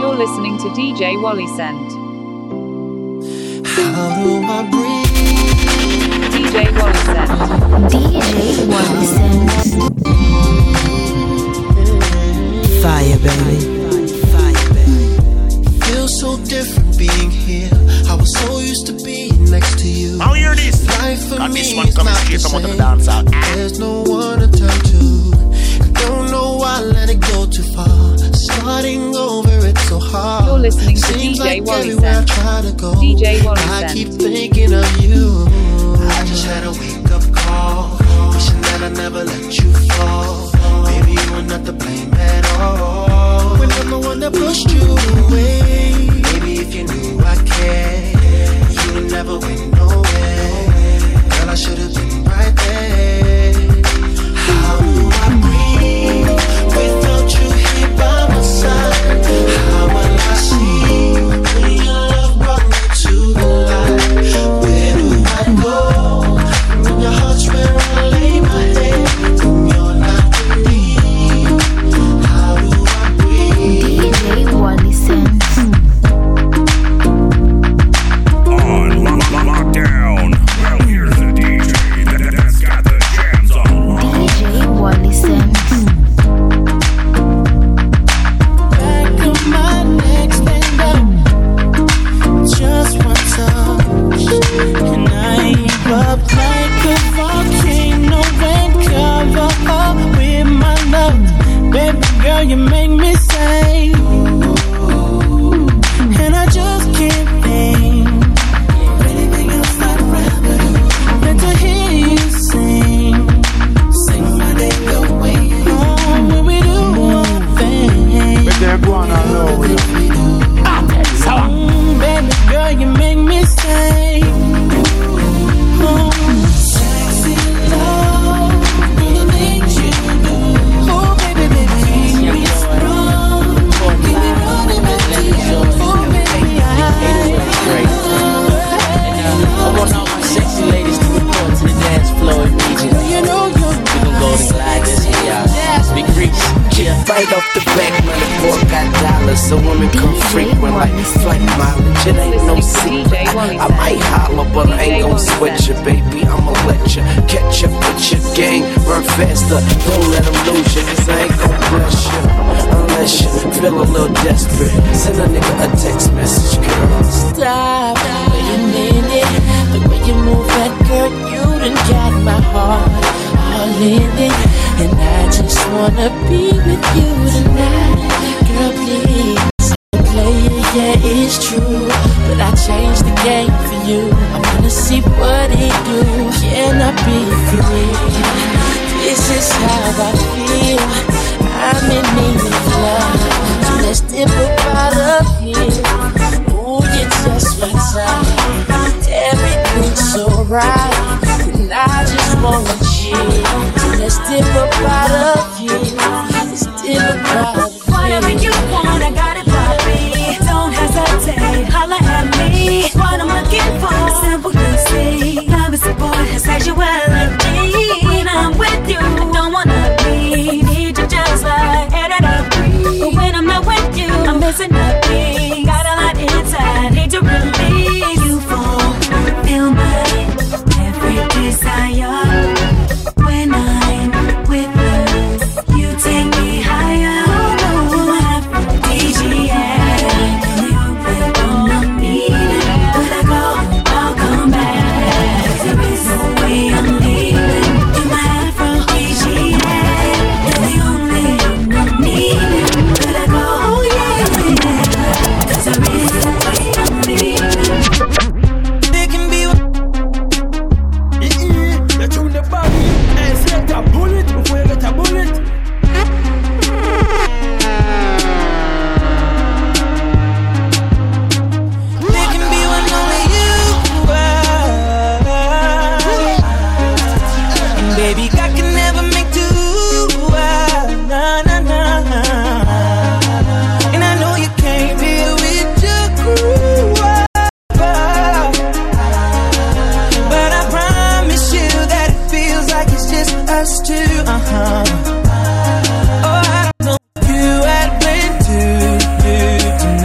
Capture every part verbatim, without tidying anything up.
You're listening to D J Wally Scent. How do I breathe? D J Wally Scent. D J Wally Scent. Fire, baby. Fire, baby. Feels so different being here. I was so used to being next to you. How hear this? Life for and me this one is coming not straight the from the same. dance out. There's no one to turn to. I don't know why I let it go too far. Starting over, it's so hard. You're listening to Seems D J like Wally everywhere Scent. I try to go, D J Wally I Scent. keep thinking of you. I just had a wake up call, wishing that I never let you fall. Baby, you were not to blame at all. When I'm the one that pushed you away. Maybe if you knew I cared, you would never went nowhere. Girl, I should have been right there. How do I breathe without you here by my side? How will I see when your love brought me to the light? Where do I go when your heart's where I lay my head? When you're not with me, how do I breathe? D J Wally Scent. On lock, lock, lockdown. Well, here's the D J that, that's got the jams on. D J Wally Scent. Back of my neck, stand up. Just one touch, and I erupt like a volcano and cover up with my love. Baby girl, you make me say, and I just can't think anything else I'd rather do than to hear you sing, sing my day away. Oh, when we do our thing. But they're going on low with you. Mm, baby girl, you make me say, oh, sexy love, the things you do. Oh, baby, baby, keep me strong, keep me running back to you. Oh, baby, I, I want all my sexy ladies to report to the dance floor immediately. you know you're We gon' go to glide this here out. Big Reese, yeah. Right off the back, money, boy, got dollars. So women come frequent like flight mileage. It ain't no secret. I might holler, but I ain't gon' sweat you, baby. I'ma let you catch up with your gang. Run faster, don't let them lose you. Cause I ain't gon' bless you unless you feel a little desperate. Send a nigga a text message, girl. Stop, wait a minute. The way you move that girl, you done got my heart all in it. And I just wanna be with you tonight. Girl, please, play it, yeah, it's true. But I changed the game for you. I wanna see what it do. Can I be free? This is how I feel. I'm in need of love. So let's dip up out of here. Ooh, you're just my type. Everything's so right. And I just wanna chill. So let's dip up out of here. Let's dip up out of here. Whatever you want, I got it, Bobby. Don't hesitate, holla at me. What I'm looking for, simple to see. Love is a boy, sexuality. When I'm with you, I don't wanna leave. Need you just like air that I breathe. But when I'm not with you, I'm missing nothing. Got a lot inside, need to release. You fulfill my every desire. When I'm with you, you take me higher. You have D G A. You bet on the need. When I go, I'll come back. There is no way I'm leaving. In my Afro D G A. You're the only one I need. When I go, oh yeah. Cause there is no way I'm leaving. There can be You tune the body and select a bullet before you get a bullet. There can be one only you are. And baby, I can never make two. Nah, nah, nah. And I know you can't deal with your crew. But I promise you that it feels like it's just us two. Uh-huh. Oh, I don't know if you had planned to do tonight.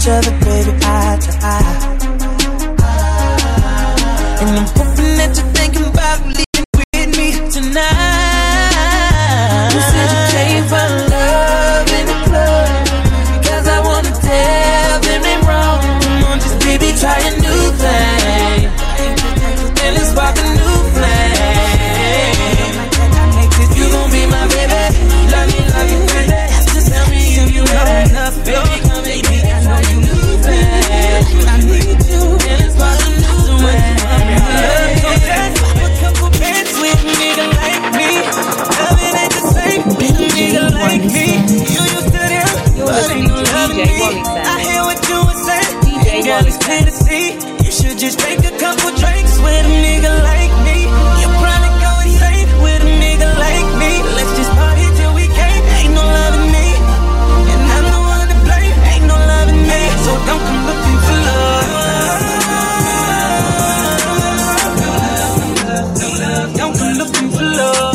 each other, baby, eye to eye. And I'm hoping that you're thinking about leaving with me tonight. You said you came for love in the club, cause I wanna tell them they wrong. Come on, just baby, try a new thing, and let's spark a new flame. You gon' be my baby, love me, love you, baby. Just tell me if you know enough, baby. Come baby, I know you need that. I need you, and let's spark a new flame. A couple bands with a nigga like me. Loving ain't the same with a nigga like me. You used to them, but ain't no loving me. I hear what you were saying, girl, it's clear to see. You should just take a couple drinks with a nigga like me. You'll probably go insane with a nigga like me. Let's just party till we can't. Ain't no loving me, and I'm the one to blame. Ain't no loving me, so don't come looking for love. Don't come looking for love.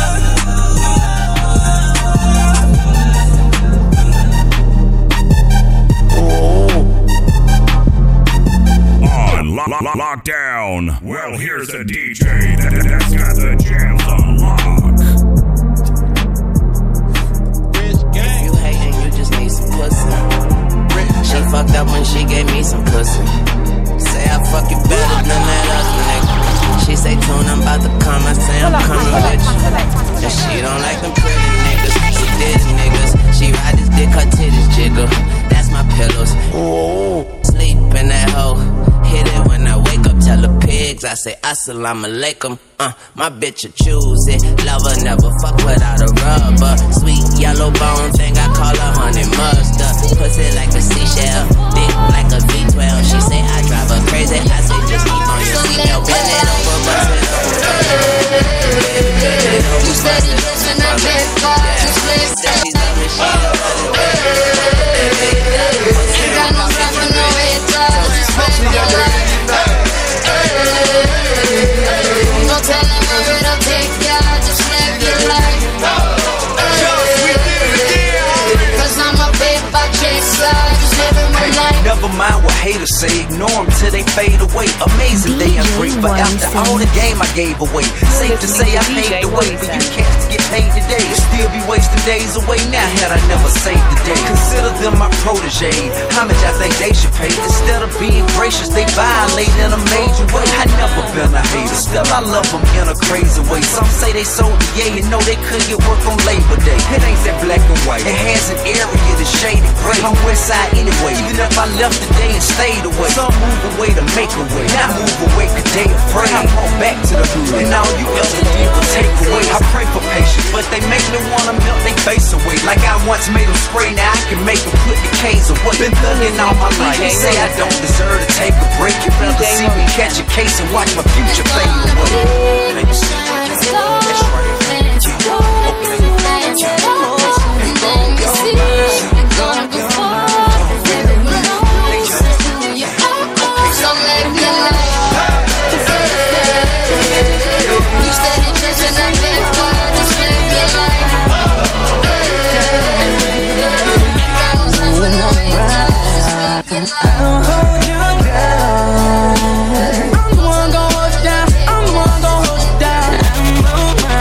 On lo- lo- lockdown. Well, here's a D J that, that's got the jams on lock. If you hating, you just need some pussy. She fucked up when she gave me some pussy. Say I fuck you better than that other nigga. She say, Tune, I'm about to come. I say, I'm coming with you. And she don't like them pretty niggas. She did niggas. She ride this dick, her titties jiggle. That's my pillows. Ooh. Sleep in that hoe. Hit it when I wake up. Tell the pigs, I say, Assalamu alaikum. Uh, my bitch will choose it. Lover never fuck without a rubber. Sweet yellow bone thing, I call her honey mustard. Pussy like a seashell, dick like a V twelve. She say I drive her crazy. I say just keep on your seatbelt. Bend it over, bust it over. You said it just when I get far. Just let She's loving, she don't She got no time for no haters. Just let me life. No telling where it'll take ya. Just live your life. Cause I'm a paper chaser. Just living my life. Never mind what haters say, ignore them till they fade away. Amazing day I'm free, but after all the game I gave away. Safe to say I paved the way for you cats to get paid today. Still be wasting days away now had I never saved the day. Consider them my protege. How much I think they should pay? Instead of being gracious, they violate in a major way. I never been a hater, still I love them in a crazy way. Some say they sold the yeah, you know they could get work on Labor Day. It ain't that black and white, it has an area that's shaded gray. I'm west side anyway, even if I left today and stayed away. Some move away to make a way, not move away cause they afraid. I walk back to the hood, and all you ever did was take away. I pray for patience, but they make me wanna melt they face away. Like I once made them spray, now I can make them put the K's away. Been thugging all my life, they say I don't deserve to take a break. You rather see me catch a case and watch my future fade away. That's right. I'll hold you down. I'm the one gon' hold you down. I'm the one gon' hold you down. I'm on my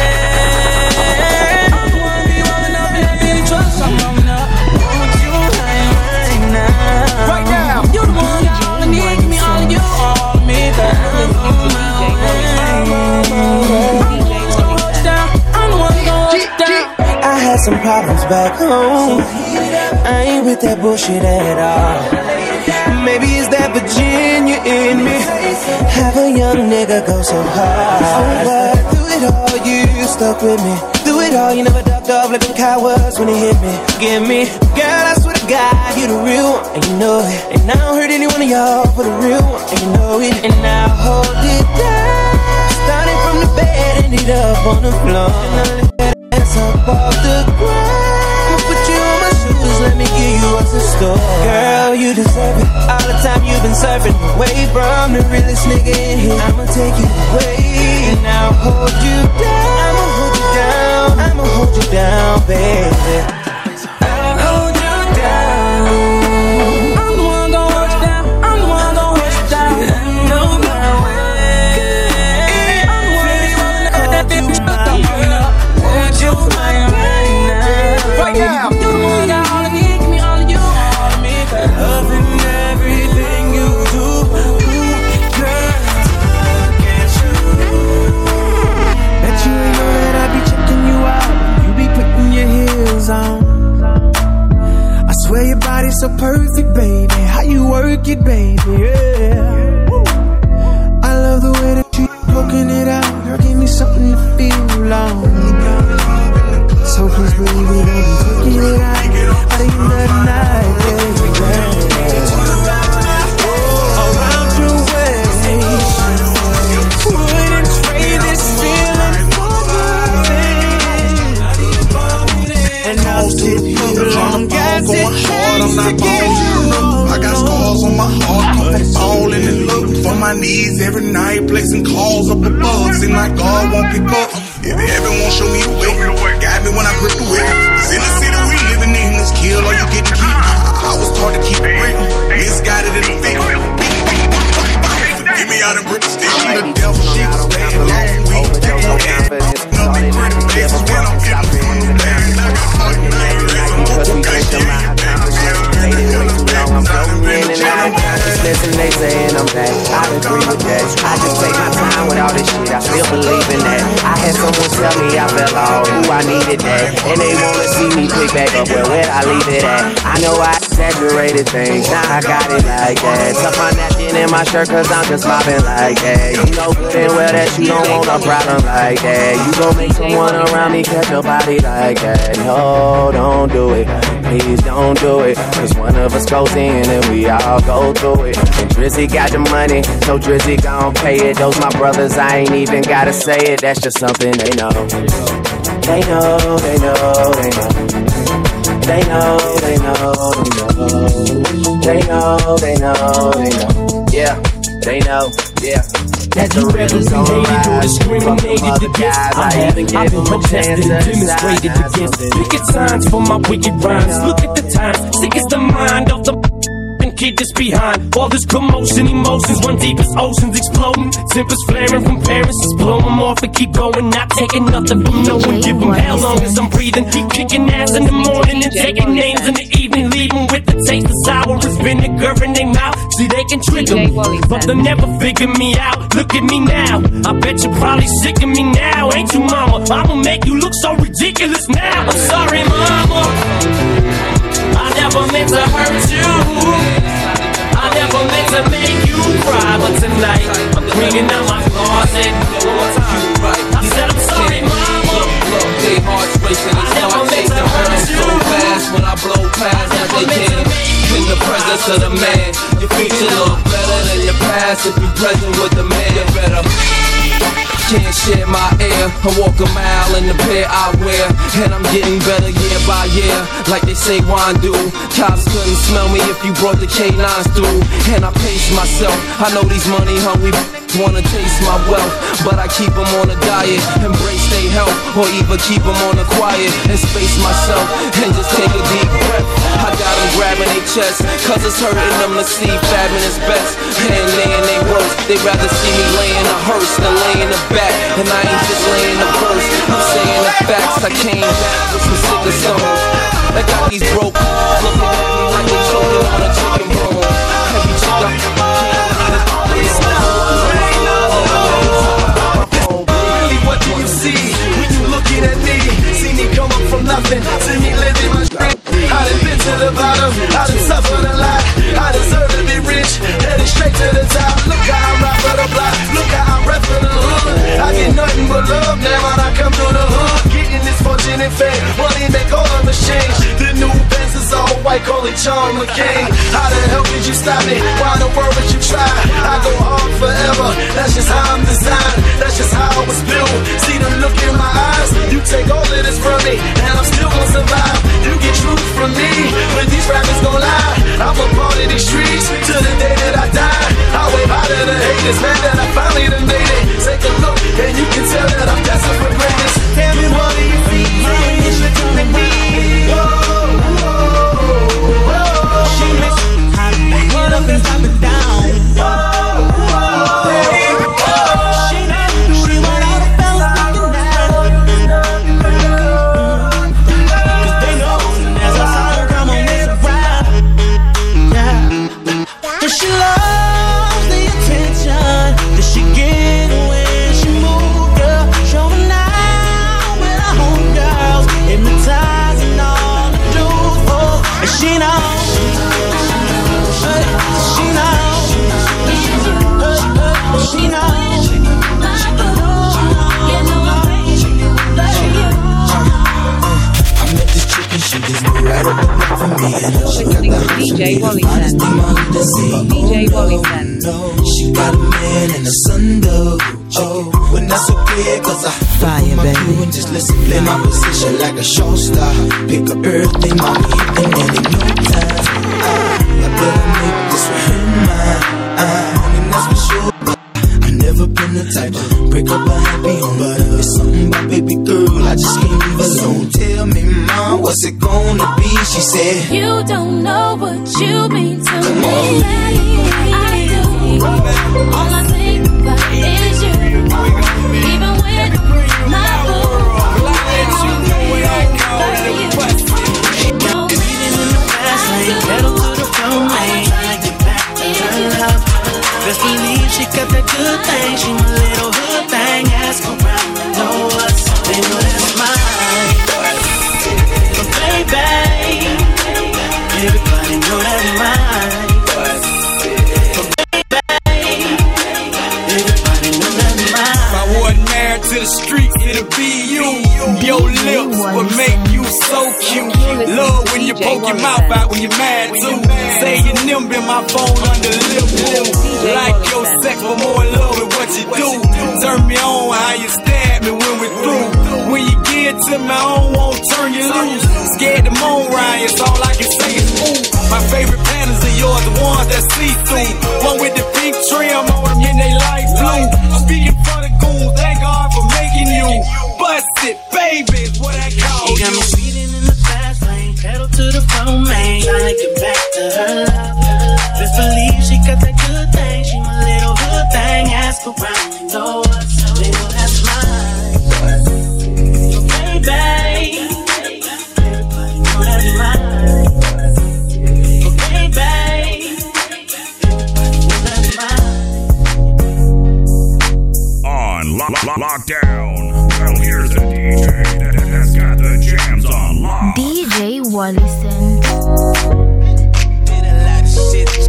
way. I'm the one be rolling up in that mini truck. So I'm rolling up. Want you right, right now. Right now. You the one got all I need. Give me all of you, all of me. I'm on my way. I'm the one gon' hold you down. I had some problems back home. I ain't with that bullshit at all. Maybe it's that Virginia in me. Have a young nigga go so hard. Oh, but through it all, you stuck with me. Through it all, you never ducked off like them cowards when it hit me. Give me, girl, I swear to God, you the real one, and you know it. And I don't hurt any one of y'all for the real one, and you know it. And I'll hold it down. Starting from the bed, ended up on the floor. And I lift that ass up off the ground. Let me give you what's in store. Girl, you deserve it. All the time you've been surfing away from the realest nigga in here. I'ma take you away and I'll hold you down. I'ma hold you down. I'ma hold you down, baby. I'll hold you down. Swear your body's so perfect, baby. How you work it, baby, yeah. I love the way that you poking it out. Girl, give me something to feel long. So please believe we don't be taking it out. By the end of the night, baby, around your waist. Wouldn't trade this feeling for nothing. And I'll sit for long as it takes to get you. I got scars on my heart, come from falling and look for my knees every night, placing calls up above. Seem like God won't pick up. If heaven won't show me the way, guide me when I grip the wheel. Cause in the city we living in, this kill or you get to keep. I was taught to keep it real, misguided in the field. Give me out and grip the stick. I'm the devil, she was staying along with me. Nothing pretty faces when I'm getting from the band. I got fucking nine legs, I'm okay. I'm floating in and out. Just listen, they saying I'm back. I agree with that. I just take my time with all this shit. I still believe in that. I had someone tell me I fell off. Ooh, I needed that. And they wanna see me pick back up. Well, where'd I leave it at? I know I exaggerated things. Now I got it like that. Tuck my napkin in my shirt cause I'm just mopping like that. You know good and well that you don't want a problem like that. You gon' make someone around me catch your body like that. No, don't do it. Please don't do it. Cause one of us goes in and we all go through it. And Drizzy got the money, so Drizzy gon' pay it. Those my brothers, I ain't even gotta say it. That's just something they know. They know, they know, they know. They know, they know, they know. They know, they know, they know. Yeah, they know, yeah. That you ever hated or discriminated against, I haven't, I've been protested and demonstrated against. Picket signs for my wicked rhymes. Look at the times, sick is the mind of the kid that's behind all this commotion. Emotions run deep as oceans exploding. Tempers flaring from parents, just blow them off and keep going. Not taking nothing from no one. Give them hell long as I'm breathing. Keep kicking ass in the morning and taking names in the evening. Leaving with the taste of sour as vinegar in their mouth. See, they can trigger me, but they'll never figure me out. Look at me now, I bet you're probably sick of me now. Ain't you, mama? I'ma make you look so ridiculous now. I'm sorry, mama, I never meant to hurt you. I never meant to make you cry, but tonight I'm cleaning out my closet. I said I'm sorry, mama. Their hearts racing and start chasing burning so fast when I blow past that they can. In the presence of the man, your future look better than your past. If you present with the man, you better. Can't share my air. I walk a mile in the pair I wear, and I'm getting better year by year, like they say wine do. Cops couldn't smell me if you brought the K nines through, and I pace myself. I know these money hungry wanna taste my wealth, but I keep them on a diet, embrace their health, or even keep them on the quiet and space myself and just take a deep breath. I got them grabbing their chest, cause it's hurting them to see fabulous best, and laying they worst. They rather see me laying a hearse than laying a back, and I ain't just laying a verse, I'm saying the facts. I came back with some sicker songs that got these broke looking at me like they choking on a chicken bone. Heavy chick up. What do you see when you looking at me? See me come up from nothing, see me living my dream. I done been to the bottom, I done suffered a lot. I deserve to be rich, headed straight to the top. Look how I'm rap for the block, look how I'm rap for the hood. I get nothing but love now when I come through the hood. Getting this fortune and fame, money make all of the change. The new Benz is all white, call it John McCain. How the hell could you stop me? Why the world would you try? I go hard forever, that's just how I'm designed. That's just how I was built. See the look in my eyes, you take all of this from me, and I'm still gonna survive. You get truth from me, but these rappers gon' lie. I'm a part of these streets, till the day that I die. I wave out of the haters, man, that I finally done made it. Take a look, and you can tell that I'm destined for greatness. Tell me what do you see, when you should do me. Whoa, whoa, whoa. She makes what up and stop it down. Whoa, whoa, hey, whoa. She knows she want all the fellas looking down. Cause they know as I saw her for me. And she got Listening the to D J Wally hottest thing on the scene. D J Wally Oh, no, she got a man and a son though. Oh, but that's okay, cause I fire, my crew and just listen, play my position like a show star. Pick up everything, mommy, and then in no time, I, I better make this one her mine. I, and that's for sure. I never been the type to break up a happy home, but uh, it's something about baby girl, I just can't leave alone. Tell me, mom, what's it gonna be? She said, you don't know what you mean to come me. on. I do. All I think about is you. Even when my boo, pedal to the floor, man. Tryna get back to her love. Best believe she got that good thing. She my little hood thing. Ask around, know us. They know that's mine. But baby, everybody know that's mine. But baby, everybody know that's mine. If I wasn't married to the streets, it'd be you. Your lips would make you so cute. Love when you poke your mouth out when you're mad too. Say your nimble in my phone under lip blue. Like your sex, but more in love with what you do. Turn me on how you stab me when we're through. When you get to me, I don't want to turn you loose. Scared to moan, Ryan, it's all I can say is ooh. My favorite patterns are yours, the ones that see through. One with the pink trim on them in they light blue. Speaking for the goons, thank God for making you. Bust it, baby, is what I call you. You got me speeding in the fast lane, pedal to the floor, man. Tryna get back to her love. Best believe she got that good thing. She my little hood thing. Ask around, you know us. They know that's mine. So baby, everybody know that's mine. So baby, everybody know that's mine. On lock, lock, lockdown. Well, here's the D J that, that's got the jams on lock. D J Wally Scent. Did a lot of shit.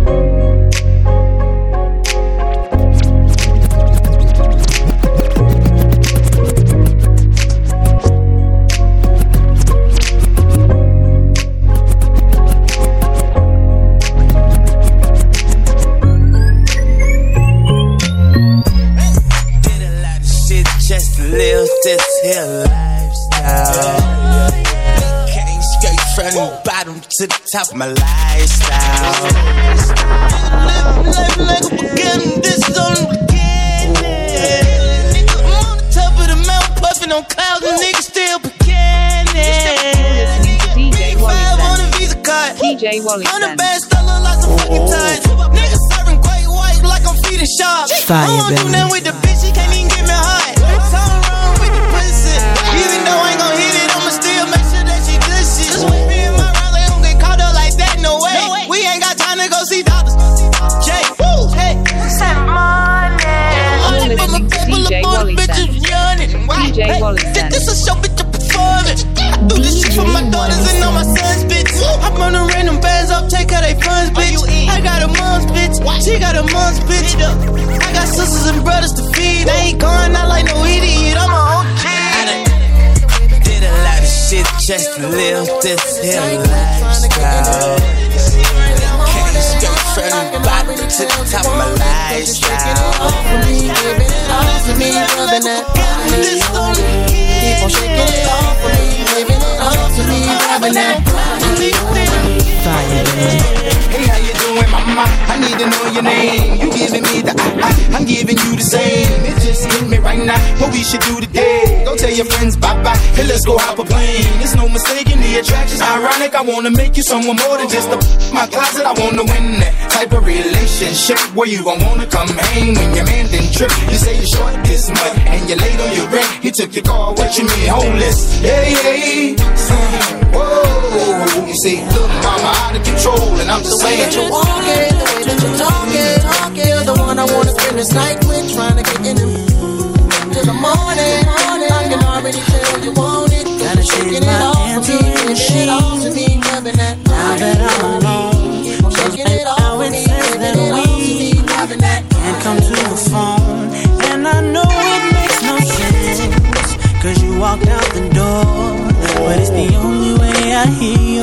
Just to live this here lifestyle. Came straight from the bottom to the top of my lifestyle. Live like a beginning, this is on the beginning. I'm on the top of the mountain, puffing on clouds, and niggas still beginning. D J Wally on the Visa card, D J Wally on the best, I look like some fucking ties. Niggas serving great white like I'm feeding sharks. I don't do nothing with the bitch, she can't even get me hot. Something wrong with the pussy. Even though I ain't gon' hit it, I'ma still make sure that she good shit. Me and my rounds, they don't get caught up like that, no way. No way. We ain't got time to go see doctors. Jay, woo, hey, send money. You're listening to D J Wally Scent. D J Wally Scent. This a show, bitch, I'm performing. I do this shit for my daughters and all my sons, bitch. I'm on the random bands up, take her they funds, bitch. I got a mom's bitch, she got a mom's bitch. I got sisters and brothers to feed. I ain't going out like no idiot, I'm a O G. I did a lot of shit just to live this here lifestyle. Came straight from the bottom to the top of my lifestyle. Keep on shaking it off for me, living it up to me, grabbing that. Hey, how you doing, mama? I need to know your name. You giving me the I, I, I'm giving you the same. It just hit me right now. What we should do today? Go tell your friends bye bye. Hey, let's go hop a plane. There's no mistaking the attraction's ironic. I wanna make you someone more than just a my closet. I wanna win that type of relationship where you gon' wanna come hang when your man didn't trip. You say you're short this month and you're late on your rent. He took your car. What you mean homeless? Yeah, yeah. Whoa. You say, look, mama, out of control, and I'm just saying. The way that you walk it, the way that you talk it, talk it. You're the one I wanna spend this night with, trying to get in the till the morning, morning. I can already tell you want it. Gotta shake it off for me, shake it off to me, loving that. Now that I'm alone, shaking it off for me, giving it off to me, loving that. Can't come to the phone, and I know it makes no sense, cause you walked out the door, but it's the only way I hear your voice.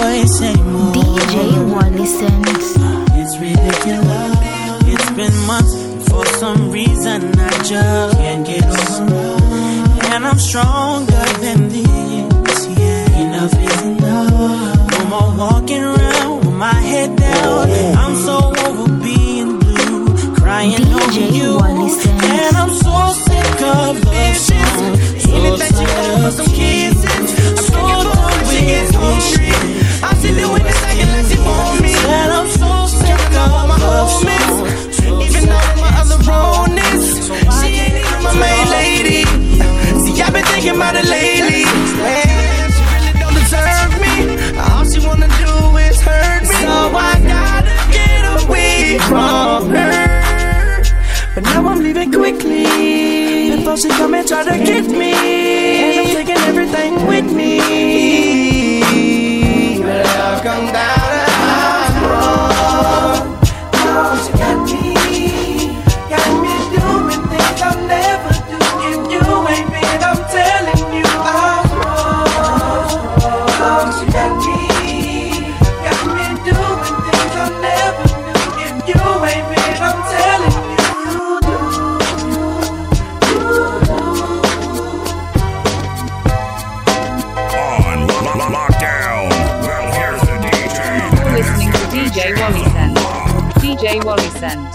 voice anymore. D J Wally Scent. It's ridiculous. It's been months, and for some reason I just can't get over. And I'm stronger than this. Yeah, enough is enough. No more walking around with my head down. I'm so over being blue, crying over you. And I'm so sick of love songs. So tired of some kisses. I'm so done with this. I see the way it's acting like she want me. And I'm so sick of my love songs. Even though my other wrongness, she ain't even my main lady. See, I've been thinking about it lately. Man, she really don't deserve me. All she wanna do is hurt me. So I gotta get away from her. But now I'm leaving quickly before she come and try to get me. And I'm taking everything with me. But I've come down to high road. Oh, she got me, got me doing things I'll never do. If you ain't been, I'm telling you I'm wrong. Oh, she got me, got me doing things I'll never do. If you ain't been, I'm telling you. On lo- lo- Lockdown. Well, here's the D J. You're listening to D J Wally Scent. D J Wally Scent.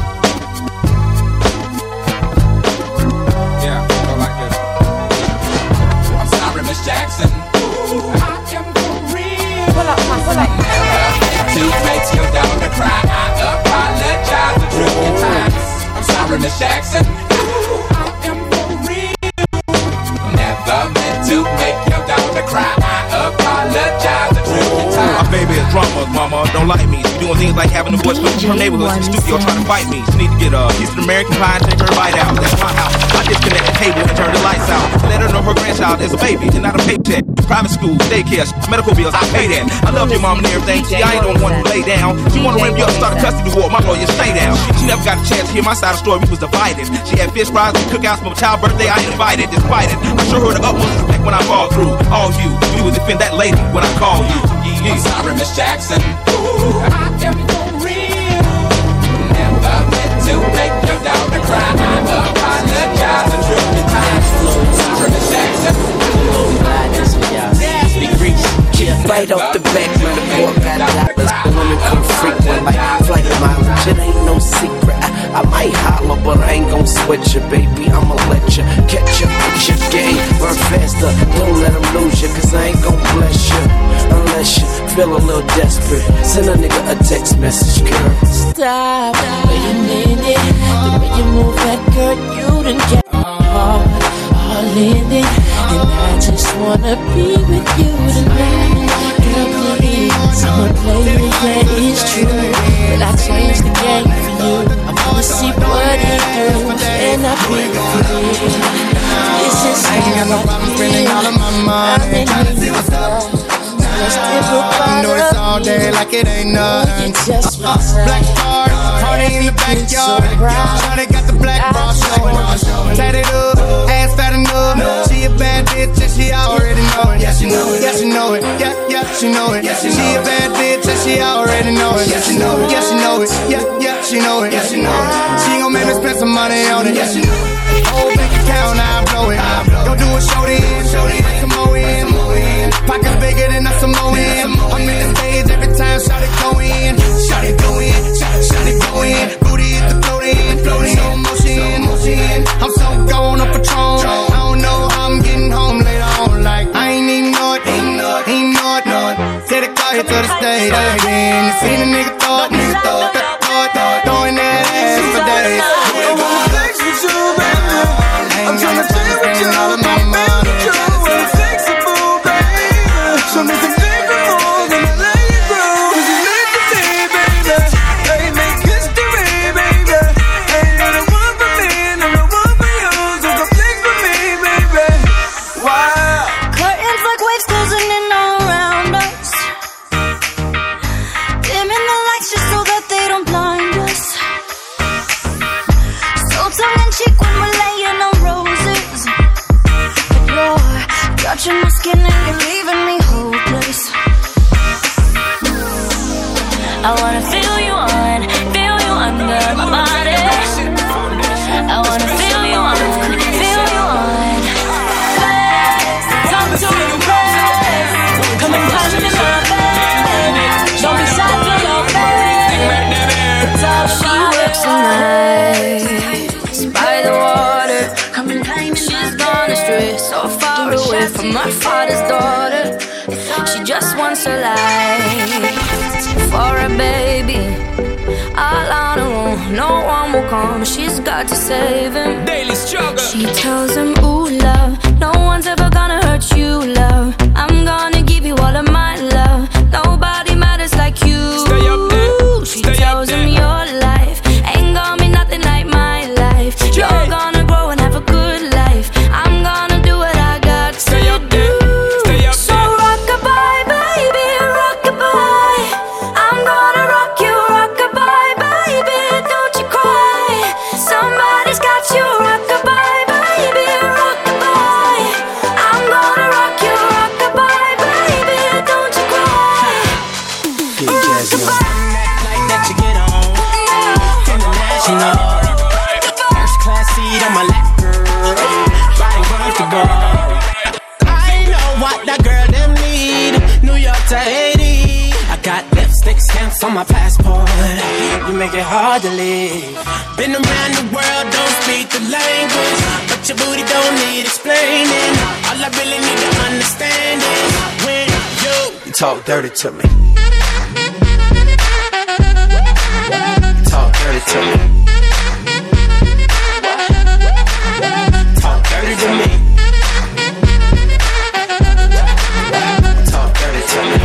Yeah, go like this. I'm sorry, Miss Jackson. Ooh, I am for real. Pull up, pull up. To make you down to cry, I apologize a trillion times. I'm sorry, Miss Jackson. Ooh, I am for real. Never meant to make you down to cry, I apologize a trillion times. My baby is drama, mama, don't like me. She doing things like having the boys come from her neighborhood to the studio trying to fight me. She need to get a piece of American pie and take her bite out. That's my house. I disconnect the cable and turn the lights out. Let her know her grandchild is a baby and not a paycheck. Private school, daycare, medical bills, I pay that. I love your mom and everything. See, I ain't the one who lay down. She wanna ramp you up, start a custody war. My lawyer, stay down. She never got a chance to hear my side of the story. We was divided. She had fish fries and cookouts for my child's birthday. I ain't invited, despite it. I sure her the utmost respect when I fall through. All you, you would defend that lady when I call you. I'm sorry, Miss Jackson. Ooh, I am for real. Never meant to make your daughter cry. I apologize a trillion times. Sorry, Miss Jackson. Right off the back, man, the boy got dollars. The women come frequent like flight mileage. It ain't no secret. I, I might holler, but I ain't gon' sweat you, baby. I'ma let you catch you, catch your game. Run faster, don't let them lose you, cause I ain't gon' bless you unless you feel a little desperate. Send a nigga a text message, girl. Stop, wait a minute. The way you move that girl, you done get all, all in it. And I just wanna be with you tonight. Girl, please, I'ma play it, yeah, it's true. But I changed the game for you. I wanna see what it do, and I be with you. This is I ain't got no problem spending all of my money. Tryna see what's up. I know it's all day like it ain't nothing. Uh, black card, party in the backyard. Shawty got the black bra showing. Tatted up, ass fat enough. She a bad bitch and she already know it. Yeah, she know it. Yeah, she know it. Yeah, yeah, she know it. She a bad bitch and she already know it. Yeah, she know it. Yeah, she know it. Yeah, yeah, she know it. Yeah, she know it. She gon' make me spend some money on it. Yeah, she know it. Whole bank account, I blow it. Go do a show in, show in, some more in. Pockets bigger than a Samoan. I'm in the stage every time, shot it go in. Shot it go in, shot, shot it go in. Booty hit the float in, floating. Slow motion, motion. I'm so gone on Patron. I don't know how I'm getting home later on. Like, I ain't even know it, ain't know it, ain't know it, know it. Take the car here to the stage again. You seen a nigga thought, nigga thought, thought, thought, throwing that ass for days. I wanna flex with you, baby. I'm tryna chill with you, all of my money. Show me some finger holes and I let you go. Cause you meant to me, baby. They make history, baby. Ain't no one for me, no one for you. So come flex with me, baby. Wow. Curtains like waves closing in all around us. Dimming the lights just so that I wanna feel you on, feel you under my body. I wanna feel you on, feel you on. Talk to me, babe. Come and touch me, my babe. Don't be shy, feel your babe. She works the nights by the water. She's gone astray, so far away from her father's daughter. She just wants a life for a baby. All on her own, no one will come. She's got to save him. Daily struggle. She tells him, ooh, love, no one's ever gonna hurt you, love. I'm gonna give you all of my love. Nobody matters like you. Stay up there. She Stay tells him your life ain't gonna be nothing like my life. You're yeah. gonna grow and have a good life. I'm gonna do what I got Stay to up do. Stay up so there. Rock-a-bye, baby, rock-a-bye. I'm gonna rock you, rock-a-bye, baby. Don't you cry. Somebody's got you, rock-a-bye, baby, rock-a-bye. I'm gonna rock you, rock-a-bye, baby. Don't you cry. Rock-a-bye. Like that you get on international. First class seat on my lap, girl. Riding comfortable. I know what that girl them need. New York to Haiti. I got lipstick stamps on my passport. You make it hard to leave. Been around the world, don't speak the language, but your booty don't need explaining. All I really need to understand is when you, you talk dirty to me. You talk dirty to me. Talk dirty to me. Talk dirty to me.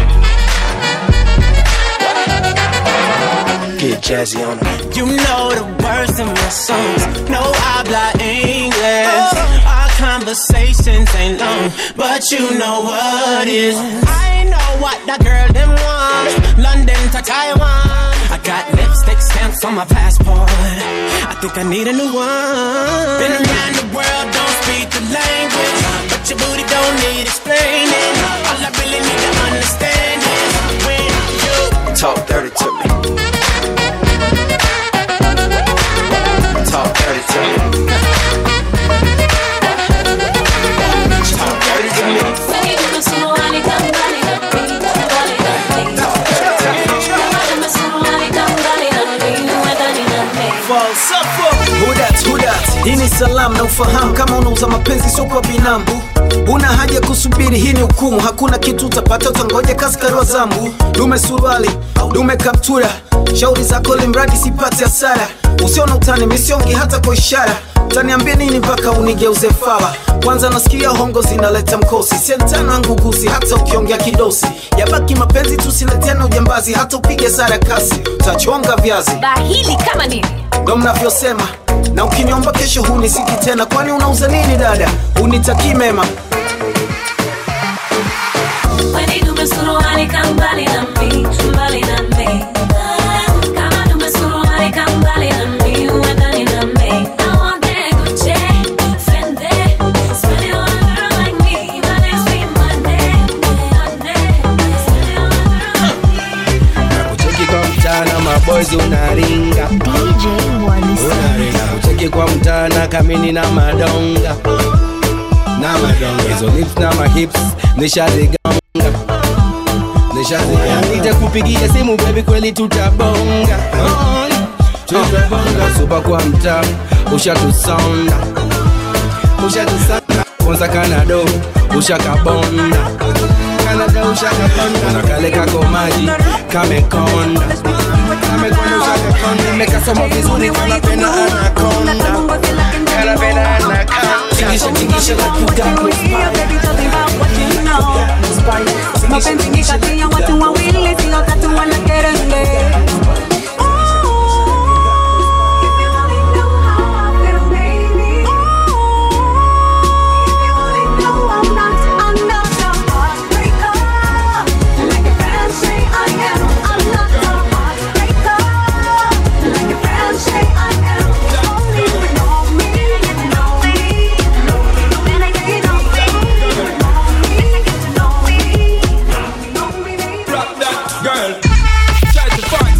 Get jazzy on it. You know the words in my songs. No habla English. Our conversations ain't long, but you know what is. I know what that girl them want. London to Taiwan. I got lipstick stamps on my passport. I think I need a new one. Been around the world, don't speak the language, but your booty don't need explaining. All I really need to understand is when you talk dirty to me. Talk dirty to me. Talk dirty to me. Who that, who that? Hii ni salamu na ufahamu. Kama unauza mapenzi sio kwa binamu, una haja kusubiri, hii ni hukumu. Hakuna kitu utapata, utangoja kaskari wa zambu. Dume suruali, dume kaptura, shauri zako limradi sipati hasara. Usiona utani, misiongi hata kwa ishara. Utaniambia nini mpaka unigeuze fala? Kwanza nasikia hongo zinaleta mkosi. Sentano anguguzi hata ukiongea kidosi. Yabaki mapenzi tusileteana ujambazi. Hata upige sara kasi, utachonga viazi. Bahili kama nini? Ndo mnavyosema. Na ukiniomba kesho hunisiki tena. Kwani unauza nini dada? Unitaki mema. When dume suruali kambali na mi, mbali na mi. Kama dume suruali kambali na mi, uendani na mi. I want that Gucci, Fendi, spend it on a girl like me. My name's be Monday, Monday, spend it on a girl like me. Nakucheki kwa mchana maboys unaringa D J Wallison. Unaringa kucheki kwa mchana kamini na madonga. Na madonga hizo lips na mahips nishazigonga. Nishazigonga. Nitakupigia simu baby kweli tutabonga. Tutabonga suba kwa mtaa. Ushatusonda. Ushatusonda. Kwanza Kanado ushakabonda. Kanada ushakabonda. Unakale kako maji kamekonda. Kamekonda ushakakonda. Nimekasoma vizuri kana pena anakonda. Kana pena anakonda. Tingisha tingisha like you got no spine. Baby, tell me about what you know. Mapenzi ni kati ya watu wawili, sio tatu wanakerenge. Girl, try to find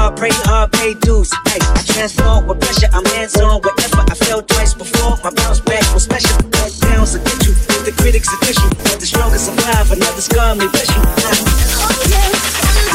hard, pray hard, pay dues. Hey, I transform with pressure, I'm hands-on wherever I felt twice before. My bounce back was special. Let downs will get you, the critics will dish you. But the strongest survive, another scar may bless you. Oh, yes.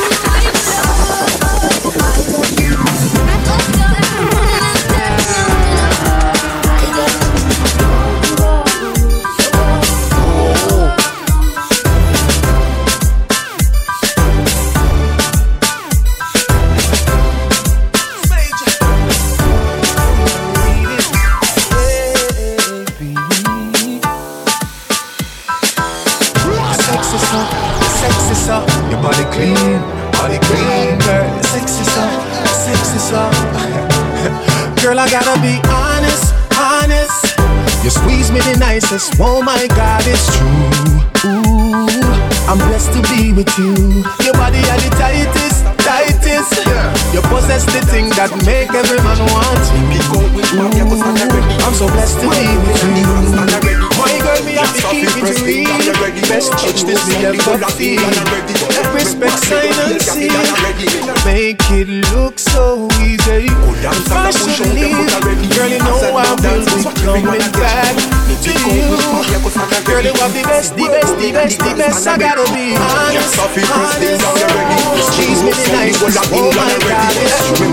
Your body clean, body clean, girl. Sexy stuff, sexy stuff. Girl, I gotta be honest, honest. You squeeze me the nicest. Oh my God, it's true. Ooh, I'm blessed to be with you. Your body are the tightest, tightest. You possess the thing that make every man want you. I'm so blessed to be with you. My girl, me have to keep it real. Best touch this me ever feel. Respect, sign and seal. Make it look so easy. Fashion leave. Girl, you know I will be coming back to you. Girl, you are the best, the best, the best, the best. I gotta be honest, honest. Cheese me the nicest. Oh my God, it's true.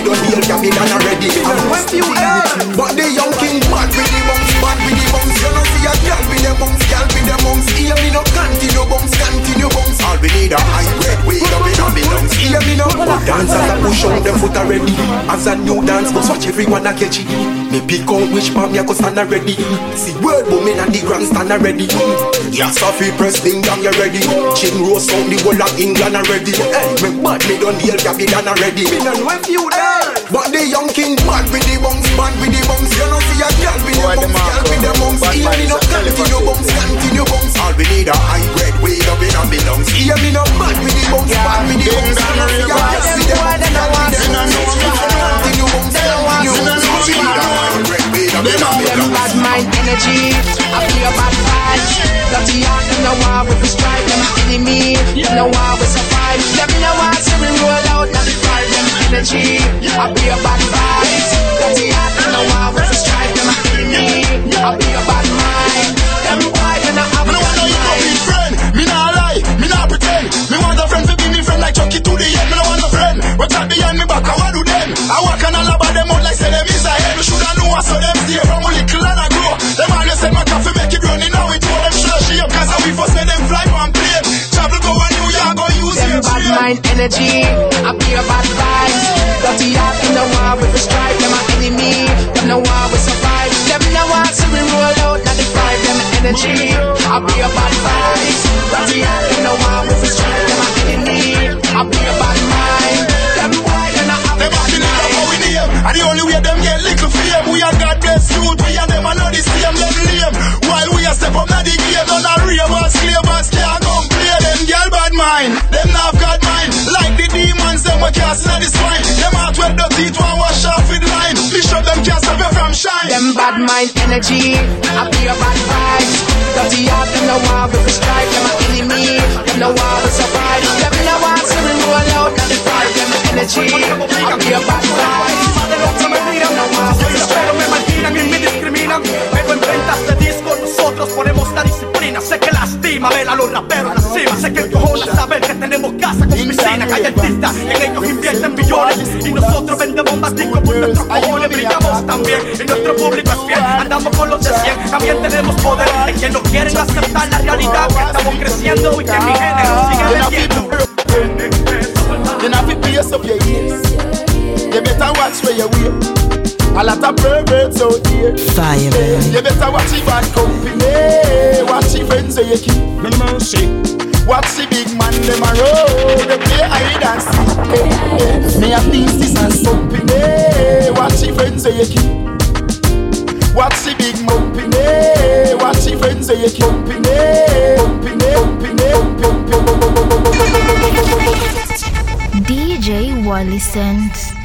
I'm with you, eh? But the young king mad with the bumps, mad with the bumps. You know see a girl with the bumps, girl with the bumps. Hear me no continue bumps, continue bumps. All we need a high grade, way up in our lungs. Hear me no dancers that push on them foot already. As a new dance, but watch everyone a catch it. Me pick out which palm ya go stand already. See word booming and the grandstand already. Yeah, Sophie Preston, damn you ready. Chin roast out the whole of England already. Hey, me bad me done deal Gabby done already. Me done with you there. But the young king mad with the bumps, mad with the bumps. You know see a girl with the bumps, girl with the bumps. Hear me no continue bumps, continue bumps. All we need a high grade, way up in our lungs. Hear me no mad with the bumps, mad with the bumps. You know see a girl with the bumps, girl with the bumps. Continue bumps, continue bumps. All we need a high grade, way up in our lungs. Bad mind energy, I feel bad vibes. Dirty heart, them no war with the stripe. Them enemy, them no war with survive. Them no war, so we roll out, not the fight. Them energy, I feel bad vibes. Dirty heart, them no war with the stripe. Them enemy, I feel bad mind. Them boy, them not have no one. You come be friend, me nah lie, me nah pretend. Me want a friend to be me friend like Chucky to the end. Me no want a friend, but chat behind me back, I want do them. I walk and all about them out like say them is a head. Me shoulda know I saw them stay from a little and I grow. Them always say my coffee make it running now it all them shoulda shame. Cause how we first let them fly one plane. Travel go and New York go use them bad mind energy, I feel bad vibes. Dirty heart, them no war with the stripe. Them a enemy, them no war with survive. Them no war so we roll out, not the five. Them energy, I feel bad vibes. Dirty heart, them no war with the stripe. Them a enemy, I feel bad mind. Them boy, them not have them acting it up how we name. And the only way them get little fame. We are God bless youth, we and them are not the same. Them lame, while we are step up now the game. None are real, but slavers can't complain. Them girl bad mind, them not have God mind. Like the demons, them we can't see the spine. Them heart well dirty, to wash off with line. Bishop them can't stop you from shine. Them bad mind energy, I feel bad vibes. Dirty heart, them no war with the stripe. Them a enemy, them no war with survive. Them no war so we roll out, not the five. Them energy, I feel bad vibes. Them no war with the stripe. Me marginan y me discriminan. Pero en ventas de disco nosotros ponemos la disciplina. Sé que lastima ver a los raperos en la cima. Sé que encojona saber que tenemos casa con piscina. Que hay artistas, en ellos invierten billones. Y nosotros vendemos más discos por nuestros cojones. Brillamos también y nuestro público es fiel. Andamos con los de cien, también tenemos poder. Es que no quieren aceptar la realidad. Que estamos creciendo y que mi género siga vendiendo. You know fi pace up your ears. You better watch where you wear. A lot of perverts out here. Fire, baby. You better watch your bad company. Watch your friends where you keep. No mercy. Watch the big man them a roll. They play hide and seek. Hey, hey. Me a thesis and company. Watch your friends where you keep. Watch the big company. Watch your friends where you keep. Company, company, company, company. D J Wally Sense.